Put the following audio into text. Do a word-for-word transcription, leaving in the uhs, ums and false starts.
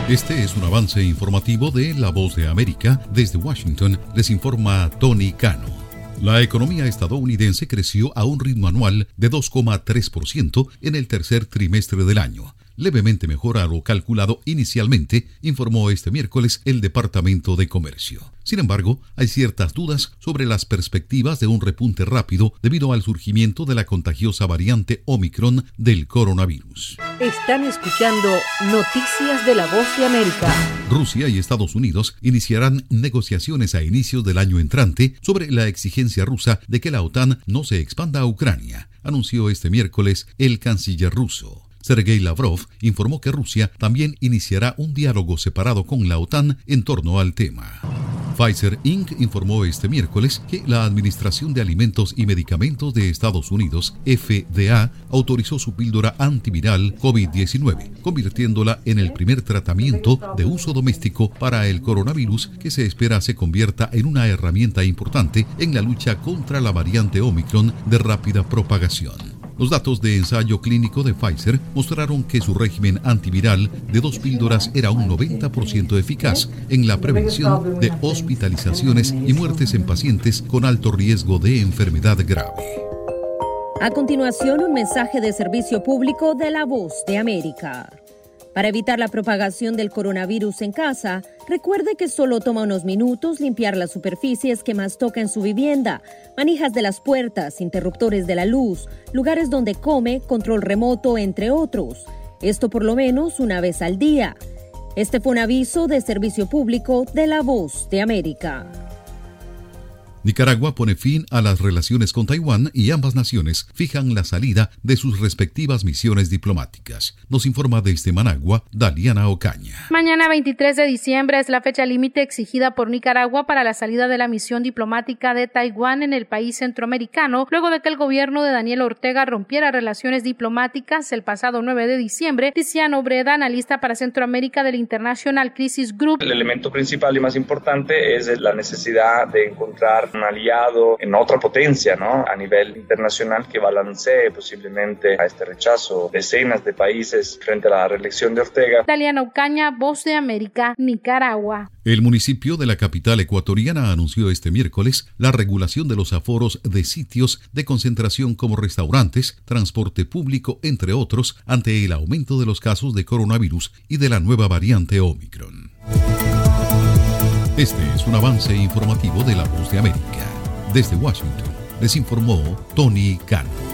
Este es un avance informativo de La Voz de América. Desde Washington les informa Tony Cano. La economía estadounidense creció a un ritmo anual de dos coma tres por ciento en el tercer trimestre del año, levemente mejor a lo calculado inicialmente, informó este miércoles el Departamento de Comercio. Sin embargo, hay ciertas dudas sobre las perspectivas de un repunte rápido debido al surgimiento de la contagiosa variante Omicron del coronavirus. Están escuchando Noticias de La Voz de América. Rusia y Estados Unidos iniciarán negociaciones a inicios del año entrante sobre la exigencia rusa de que la OTAN no se expanda a Ucrania, anunció este miércoles el canciller ruso. Sergei Lavrov informó que Rusia también iniciará un diálogo separado con la OTAN en torno al tema. Pfizer incorporated informó este miércoles que la Administración de Alimentos y Medicamentos de Estados Unidos, F D A, autorizó su píldora antiviral COVID diecinueve, convirtiéndola en el primer tratamiento de uso doméstico para el coronavirus que se espera se convierta en una herramienta importante en la lucha contra la variante Omicron de rápida propagación. Los datos de ensayo clínico de Pfizer mostraron que su régimen antiviral de dos píldoras era un noventa por ciento eficaz en la prevención de hospitalizaciones y muertes en pacientes con alto riesgo de enfermedad grave. A continuación, un mensaje de servicio público de La Voz de América. Para evitar la propagación del coronavirus en casa, recuerde que solo toma unos minutos limpiar las superficies que más toca en su vivienda, manijas de las puertas, interruptores de la luz, lugares donde come, control remoto, entre otros. Esto por lo menos una vez al día. Este fue un aviso de servicio público de La Voz de América. Nicaragua pone fin a las relaciones con Taiwán y ambas naciones fijan la salida de sus respectivas misiones diplomáticas. Nos informa desde Managua, Daliana Ocaña. Mañana veintitrés de diciembre es la fecha límite exigida por Nicaragua para la salida de la misión diplomática de Taiwán en el país centroamericano, luego de que el gobierno de Daniel Ortega rompiera relaciones diplomáticas el pasado nueve de diciembre. Tiziano Breda, analista para Centroamérica del International Crisis Group. El elemento principal y más importante es la necesidad de encontrar un aliado en otra potencia, ¿no? A nivel internacional que balancee posiblemente a este rechazo decenas de países frente a la reelección de Ortega. Daliana Ocaña, Voz de América, Nicaragua. El municipio de la capital ecuatoriana anunció este miércoles la regulación de los aforos de sitios de concentración como restaurantes, transporte público, entre otros, ante el aumento de los casos de coronavirus y de la nueva variante Omicron. Este es un avance informativo de La Voz de América. Desde Washington, les informó Tony Cano.